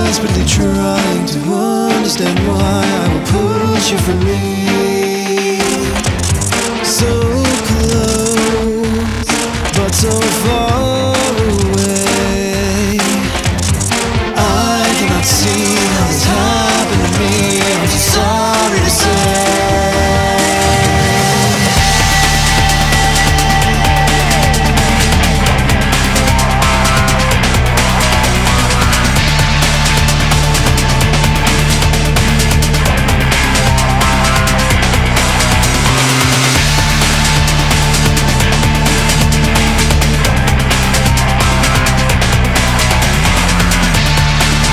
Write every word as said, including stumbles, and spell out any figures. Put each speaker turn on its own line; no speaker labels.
desperately trying to understand why I will push you from me.